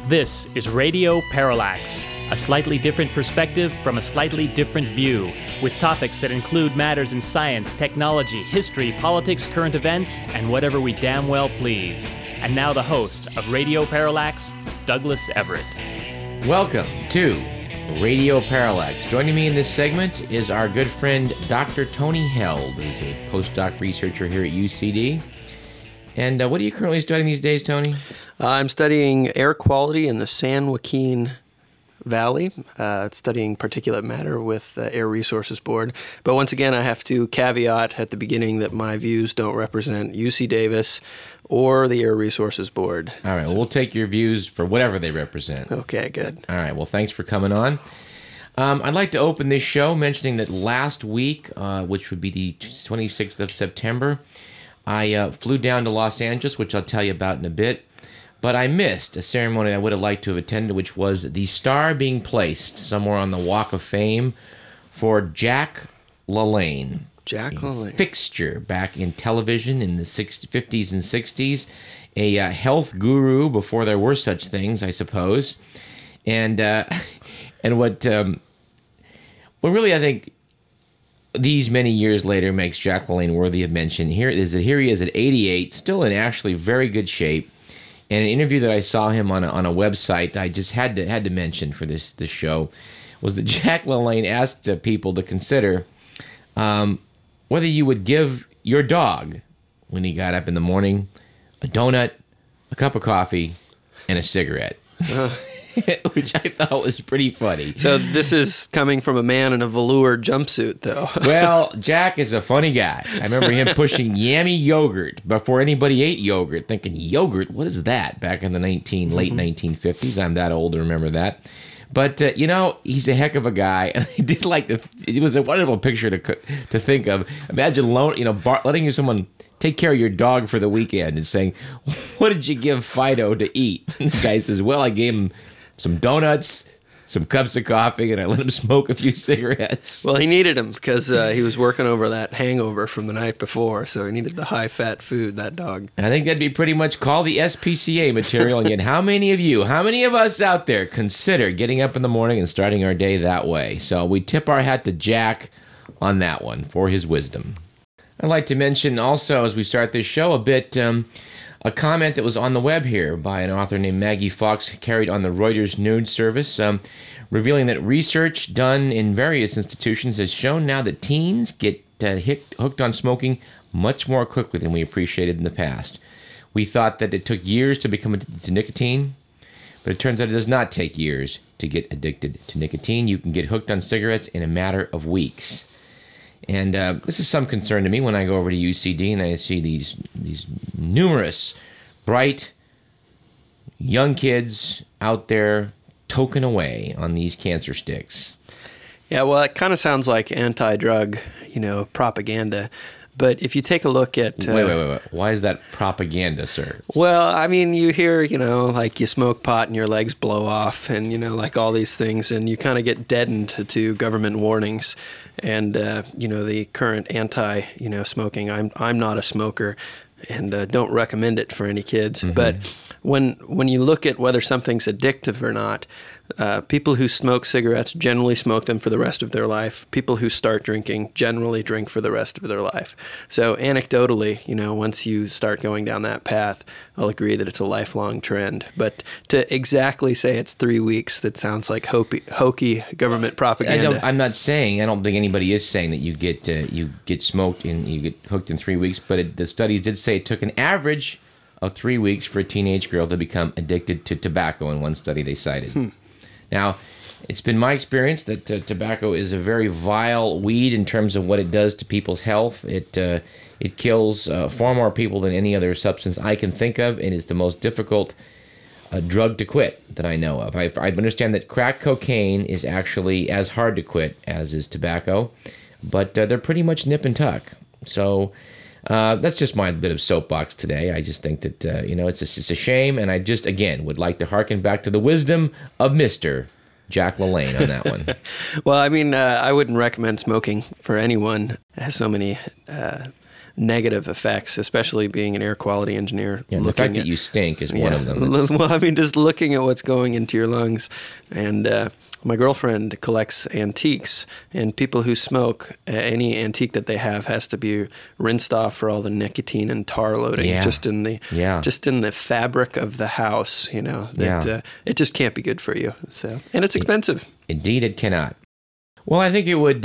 This is Radio Parallax, a slightly different perspective from a slightly different view, with topics that include matters in science, technology, history, politics, current events, and whatever we damn well please. And now the host of Radio Parallax, Douglas Everett. Welcome to Radio Parallax. Joining me in this segment is our good friend Dr. Tony Held, who's a postdoc researcher here at UCD. And what are you currently studying these days, Tony? I'm studying air quality in the San Joaquin Valley, studying particulate matter with the Air Resources Board. But once again, I have to caveat at the beginning that my views don't represent UC Davis or the Air Resources Board. All right, well, we'll take your views for whatever they represent. Okay, good. All right, well, thanks for coming on. I'd like to open this show mentioning that last week, which would be the 26th of September, I flew down to Los Angeles, which I'll tell you about in a bit, but I missed a ceremony I would have liked to have attended, which was the star being placed somewhere on the Walk of Fame for Jack LaLanne. Jack LaLanne. Fixture back in television in the 50s and 60s, a health guru before there were such things, I suppose. And what really I think these many years later makes Jack LaLanne worthy of mention here he is at 88, still in actually very good shape. And an interview that I saw him on a website I just had to mention for this show was that Jack LaLanne asked people to consider whether you would give your dog, when he got up in the morning, a donut, a cup of coffee, and a cigarette. Which I thought was pretty funny. So this is coming from a man in a velour jumpsuit, though. Well, Jack is a funny guy. I remember him pushing Yummy yogurt before anybody ate yogurt, thinking, yogurt, what is that? Back in the late 1950s. I'm that old to remember that. But, he's a heck of a guy. And I did like it was a wonderful picture to think of. Imagine letting someone take care of your dog for the weekend and saying, what did you give Fido to eat? And the guy says, well, I gave him some donuts, some cups of coffee, and I let him smoke a few cigarettes. Well, he needed them because he was working over that hangover from the night before, so he needed the high-fat food, that dog. And I think that'd be pretty much called the SPCA material. And yet, how many of us out there consider getting up in the morning and starting our day that way? So we tip our hat to Jack on that one for his wisdom. I'd like to mention also, as we start this show, a bit a comment that was on the web here by an author named Maggie Fox, carried on the Reuters News Service, revealing that research done in various institutions has shown now that teens get hooked on smoking much more quickly than we appreciated in the past. We thought that it took years to become addicted to nicotine, but it turns out it does not take years to get addicted to nicotine. You can get hooked on cigarettes in a matter of weeks. And this is some concern to me when I go over to UCD and I see these numerous, bright, young kids out there toking away on these cancer sticks. Yeah, well, it kind of sounds like anti-drug, propaganda. But if you take a look at... Wait. Why is that propaganda, sir? Well, I mean, you hear, like you smoke pot and your legs blow off and, like all these things, and you kind of get deadened to government warnings. And, the current smoking, I'm not a smoker and don't recommend it for any kids. Mm-hmm. But when you look at whether something's addictive or not, people who smoke cigarettes generally smoke them for the rest of their life. People who start drinking generally drink for the rest of their life. So anecdotally, once you start going down that path, I'll agree that it's a lifelong trend. But to exactly say it's 3 weeks, that sounds like hokey government propaganda. I don't think anybody is saying that you get smoked and you get hooked in 3 weeks. But the studies did say it took an average of 3 weeks for a teenage girl to become addicted to tobacco. In one study they cited. Now, it's been my experience that tobacco is a very vile weed in terms of what it does to people's health. It kills far more people than any other substance I can think of. It is the most difficult drug to quit that I know of. I understand that crack cocaine is actually as hard to quit as is tobacco, but they're pretty much nip and tuck. So that's just my bit of soapbox today. I just think that, it's a shame, and I just, again, would like to hearken back to the wisdom of Mr. Jack LaLanne on that one. Well, I mean, I wouldn't recommend smoking for anyone. It has so many negative effects, especially being an air quality engineer. Yeah, the fact that you stink is one of them. Well, I mean, just looking at what's going into your lungs. And my girlfriend collects antiques, and people who smoke, any antique that they have has to be rinsed off for all the nicotine and tar loading just in the fabric of the house. It just can't be good for you. So, and it's expensive. Indeed, it cannot. Well, I think it would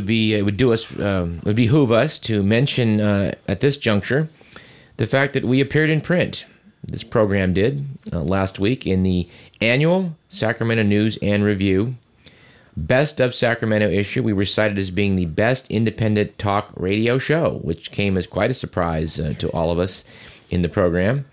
behoove us to mention at this juncture the fact that we appeared in print. This program did last week in the annual Sacramento News and Review Best of Sacramento issue. We were cited as being the best independent talk radio show, which came as quite a surprise to all of us in the program.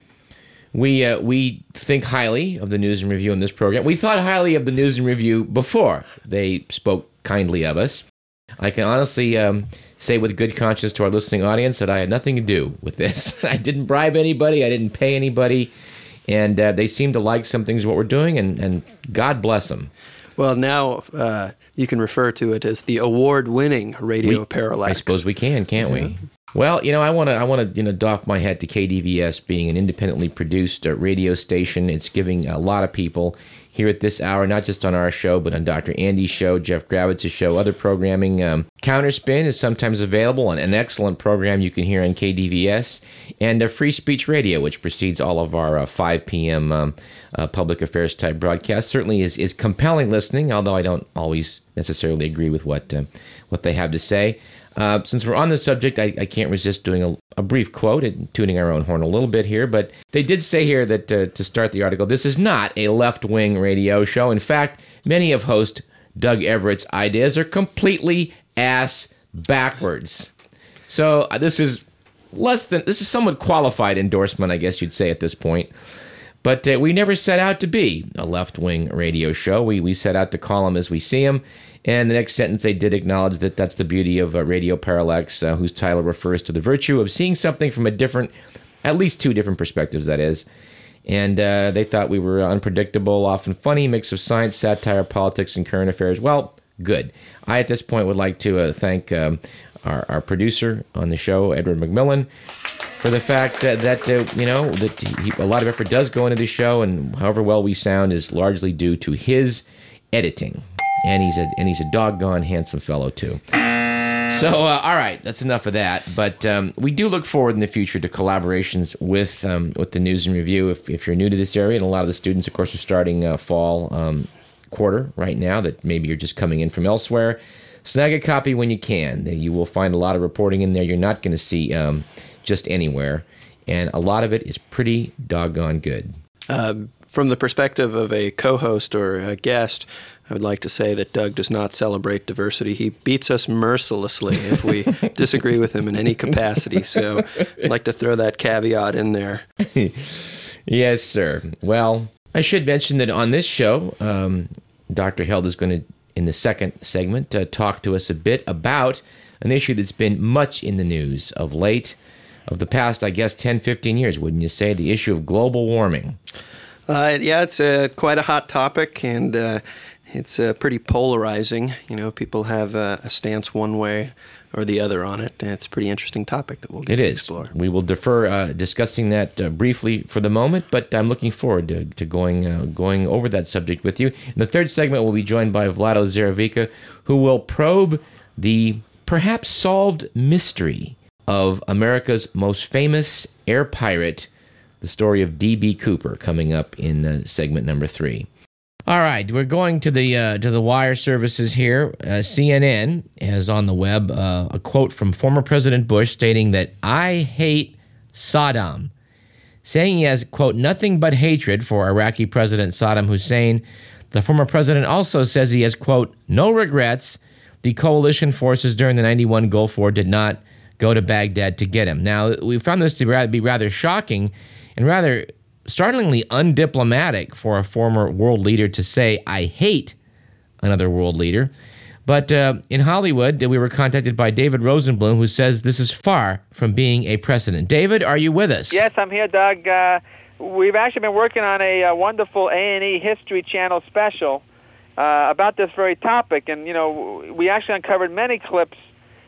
We think highly of the News and Review in this program. We thought highly of the News and Review before they spoke kindly of us. I can honestly say with good conscience to our listening audience that I had nothing to do with this. I didn't bribe anybody. I didn't pay anybody. And they seem to like some things of what we're doing, and God bless them. Well, now you can refer to it as the award-winning Radio Parallax. I suppose we can, can't we? Well, I want to doff my hat to KDVS being an independently produced radio station. It's giving a lot of people here at this hour, not just on our show, but on Dr. Andy's show, Jeff Gravitz's show, other programming. Counterspin is sometimes available on an excellent program you can hear on KDVS, and Free Speech Radio, which precedes all of our 5 p.m. Public affairs type broadcasts. Certainly is compelling listening, although I don't always necessarily agree with what they have to say. Since we're on the subject, I can't resist doing a brief quote and tooting our own horn a little bit here, but they did say here that to start the article, this is not a left-wing radio show. In fact, many of host Doug Everett's ideas are completely ass backwards. So this is somewhat qualified endorsement, I guess you'd say at this point. But we never set out to be a left-wing radio show. We set out to call them as we see them. And the next sentence, they did acknowledge that that's the beauty of Radio Parallax, whose title refers to the virtue of seeing something from at least two different perspectives, that is. And they thought we were unpredictable, often funny, mix of science, satire, politics, and current affairs. Well, good. I, at this point, would like to thank our producer on the show, Edward McMillan, for the fact that a lot of effort does go into the show, and however well we sound is largely due to his editing. And he's a doggone handsome fellow, too. So, all right, that's enough of that. But we do look forward in the future to collaborations with the News and Review. If you're new to this area, and a lot of the students, of course, are starting fall quarter right now, that maybe you're just coming in from elsewhere, snag a copy when you can. You will find a lot of reporting in there you're not going to see just anywhere. And a lot of it is pretty doggone good. From the perspective of a co-host or a guest, I would like to say that Doug does not celebrate diversity. He beats us mercilessly if we disagree with him in any capacity. So I'd like to throw that caveat in there. Yes, sir. Well, I should mention that on this show, Dr. Held is going to, in the second segment, talk to us a bit about an issue that's been much in the news of late, of the past, I guess, 10, 15 years, wouldn't you say? The issue of global warming. It's quite a hot topic, and it's pretty polarizing. People have a stance one way or the other on it, and it's a pretty interesting topic that we'll get to explore. We will defer discussing that briefly for the moment, but I'm looking forward to going over that subject with you. In the third segment, we'll be joined by Vlado Zeravica, who will probe the perhaps solved mystery of America's most famous air pirate, the story of D.B. Cooper, coming up in segment number 3. All right, we're going to the wire services here. CNN has on the web a quote from former President Bush stating that, "I hate Saddam," saying he has, quote, "nothing but hatred for Iraqi President Saddam Hussein." The former president also says he has, quote, "no regrets. The coalition forces during the 91 Gulf War did not go to Baghdad to get him." Now, we found this to be rather shocking and rather startlingly undiplomatic for a former world leader to say, "I hate another world leader." But in Hollywood, we were contacted by David Rosenblum, who says this is far from being a precedent. David, are you with us? Yes, I'm here, Doug. We've actually been working on a wonderful A&E History Channel special about this very topic. And, we actually uncovered many clips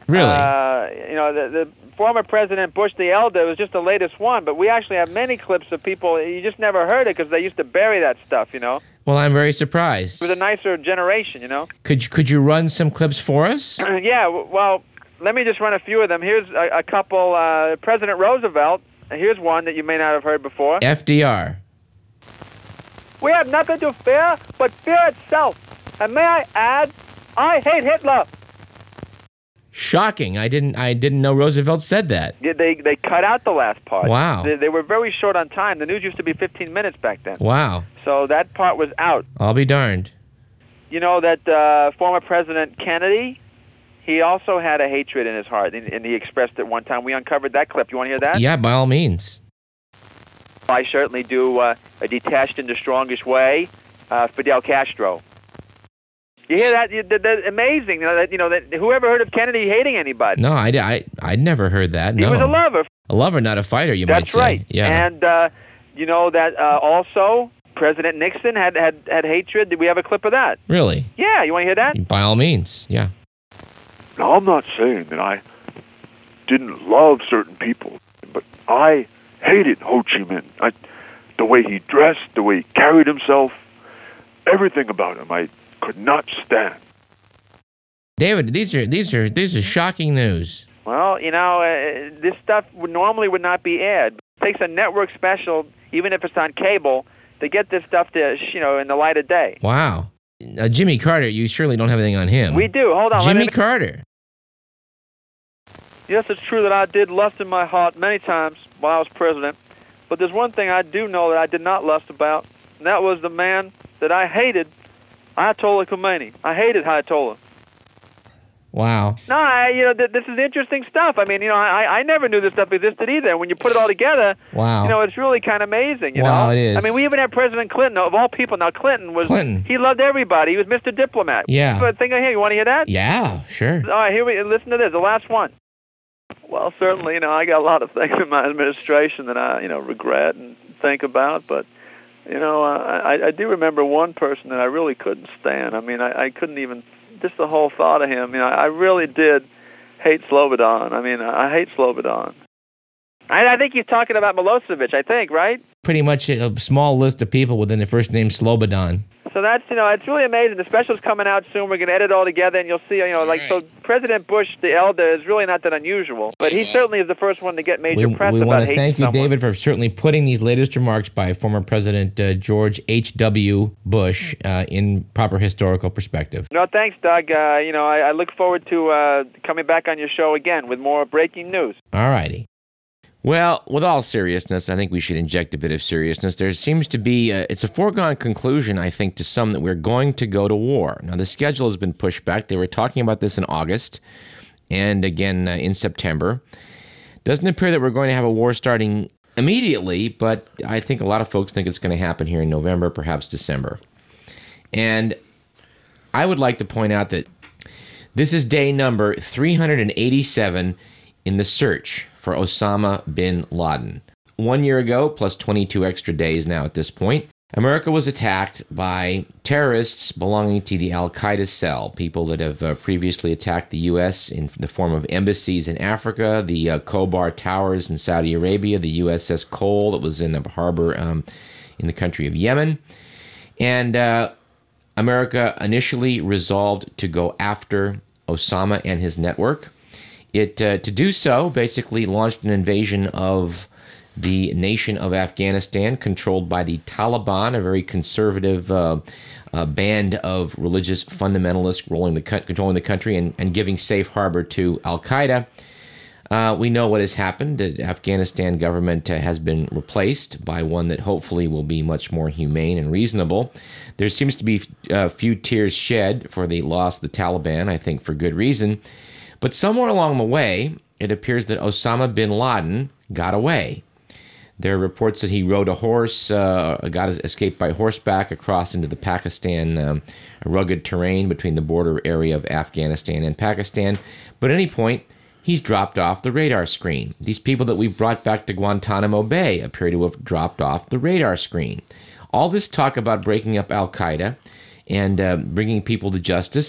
Really? The former President Bush the Elder was just the latest one, but we actually have many clips of people. You just never heard it because they used to bury that stuff, Well, I'm very surprised. It was a nicer generation, Could you run some clips for us? Yeah, well, let me just run a few of them. Here's a couple. President Roosevelt, here's one that you may not have heard before. FDR. We have nothing to fear but fear itself. And may I add, I hate Hitler. Shocking. I didn't know Roosevelt said that. Yeah, they cut out the last part. Wow. They were very short on time. The news used to be 15 minutes back then. Wow. So that part was out. I'll be darned. You know that former President Kennedy, he also had a hatred in his heart, and he expressed it one time. We uncovered that clip. You want to hear that? Yeah, by all means. I certainly do a detached in the strongest way, Fidel Castro. You hear that? That's amazing. That whoever heard of Kennedy hating anybody? No, I'd never heard that. No. He was a lover. A lover, not a fighter, you might say. That's right. Yeah. And that also President Nixon had hatred. Did we have a clip of that? Really? Yeah. You want to hear that? By all means, yeah. Now, I'm not saying that I didn't love certain people, but I hated Ho Chi Minh. The way he dressed, the way he carried himself, everything about him, I could not stand. David, these are shocking news. Well, this stuff normally would not be aired. It takes a network special, even if it's on cable, to get this stuff to, in the light of day. Wow. Jimmy Carter, you surely don't have anything on him. We do. Hold on. Jimmy Carter. Yes, it's true that I did lust in my heart many times while I was president. But there's one thing I do know that I did not lust about, and that was the man that I hated, Ayatollah Khomeini. I hated Ayatollah. Wow. No, this is interesting stuff. I mean, I never knew this stuff existed either. And when you put it all together, wow. It's really kind of amazing. Wow, it is. I mean, we even had President Clinton, of all people. Now, Clinton. He loved everybody. He was Mr. Diplomat. Yeah. But think of him. You want to hear that? Yeah, sure. All right, listen to this, the last one. Well, certainly, I got a lot of things in my administration that I, regret and think about, but, I do remember one person that I really couldn't stand. I mean, I couldn't even, just the whole thought of him, I really did hate Slobodan. I mean, I hate Slobodan. I think he's talking about Milosevic, I think, right? Pretty much a small list of people within the first name Slobodan. So that's, it's really amazing. The special's coming out soon. We're going to edit it all together, and you'll see, so President Bush the Elder is really not that unusual. But he certainly is the first one to get major press about hating someone. We want to thank you, David, for certainly putting these latest remarks by former President George H.W. Bush in proper historical perspective. No, thanks, Doug. I look forward to coming back on your show again with more breaking news. All righty. Well, with all seriousness, I think we should inject a bit of seriousness. There seems to be, it's a foregone conclusion, I think, to some that we're going to go to war. Now, the schedule has been pushed back. They were talking about this in August and again in September. Doesn't appear that we're going to have a war starting immediately, but I think a lot of folks think it's going to happen here in November, perhaps December. And I would like to point out that this is day number 387 in the search for Osama bin Laden. 1 year ago, plus 22 extra days now at this point, America was attacked by terrorists belonging to the Al-Qaeda cell, people that have previously attacked the U.S. in the form of embassies in Africa, the Khobar Towers in Saudi Arabia, the USS Cole that was in the harbor in the country of Yemen. And America initially resolved to go after Osama and his network. It, to do so, basically launched an invasion of the nation of Afghanistan, controlled by the Taliban, a very conservative band of religious fundamentalists controlling the country and giving safe harbor to Al-Qaeda. We know what has happened. The Afghanistan government has been replaced by one that hopefully will be much more humane and reasonable. There seems to be a few tears shed for the loss of the Taliban, I think for good reason. But somewhere along the way, it appears that Osama bin Laden got away. There are reports that he rode a horse, escaped by horseback across into the Pakistan rugged terrain between the border area of Afghanistan and Pakistan. But at any point, he's dropped off the radar screen. These people that we've brought back to Guantanamo Bay appear to have dropped off the radar screen. All this talk about breaking up Al-Qaeda and bringing people to justice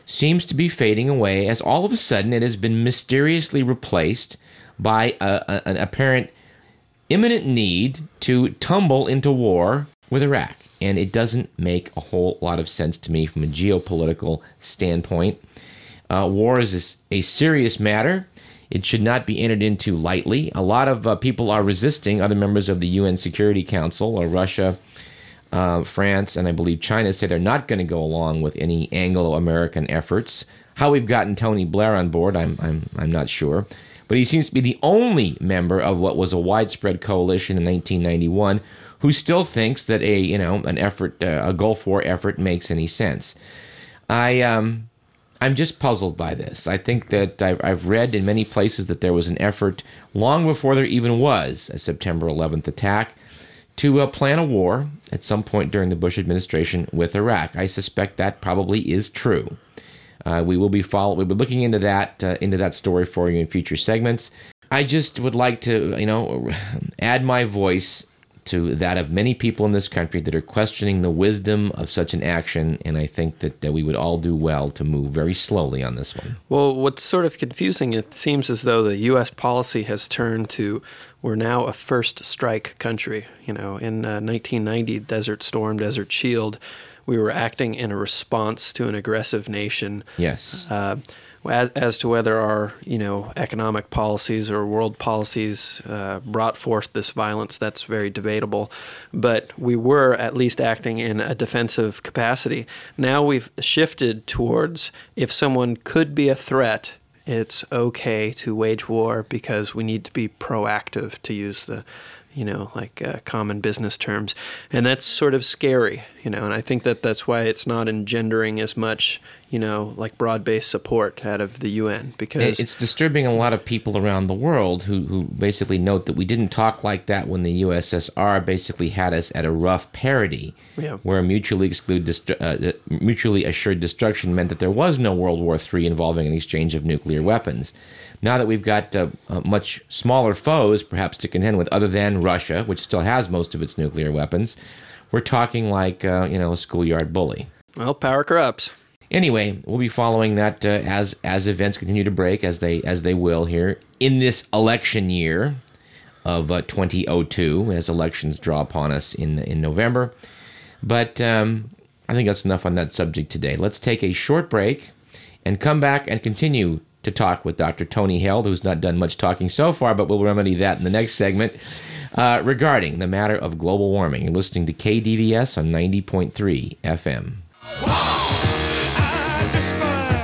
seems to be fading away as all of a sudden it has been mysteriously replaced by an apparent imminent need to tumble into war with Iraq. And it doesn't make a whole lot of sense to me from a geopolitical standpoint. War is a serious matter. It should not be entered into lightly. A lot of people are resisting. Other members of the UN Security Council, Russia, France, and I believe China, say they're not going to go along with any Anglo-American efforts. How we've gotten Tony Blair on board, I'm not sure. But he seems to be the only member of what was a widespread coalition in 1991 who still thinks that a Gulf War effort makes any sense. I'm just puzzled by this. I think that I've read in many places that there was an effort long before there even was a September 11th attack to plan a war at some point during the Bush administration with Iraq. I suspect that probably is true. We will be looking into that story for you in future segments. I just would like to, add my voice to that of many people in this country that are questioning the wisdom of such an action, and I think that we would all do well to move very slowly on this one. Well, what's sort of confusing, it seems as though the U.S. policy has turned to, we're now a first strike country. In 1990, Desert Storm, Desert Shield, we were acting in a response to an aggressive nation. Yes. As to whether our, economic policies or world policies brought forth this violence, that's very debatable. But we were at least acting in a defensive capacity. Now we've shifted towards, if someone could be a threat, it's okay to wage war because we need to be proactive, to use the common business terms. And that's sort of scary, and I think that's why it's not engendering as much, broad-based support out of the UN, because it's disturbing a lot of people around the world who basically note that we didn't talk like that when the USSR basically had us at a rough parity, where mutually assured destruction meant that there was no World War III involving an exchange of nuclear weapons. Now that we've got much smaller foes, perhaps, to contend with, other than Russia, which still has most of its nuclear weapons, we're talking like, a schoolyard bully. Well, power corrupts. Anyway, we'll be following that as events continue to break, as they will here in this election year of 2002, as elections draw upon us in November. But I think that's enough on that subject today. Let's take a short break and come back and continue to talk with Dr. Tony Held, who's not done much talking so far, but we'll remedy that in the next segment, regarding the matter of global warming. You're listening to KDVS on 90.3 FM. I just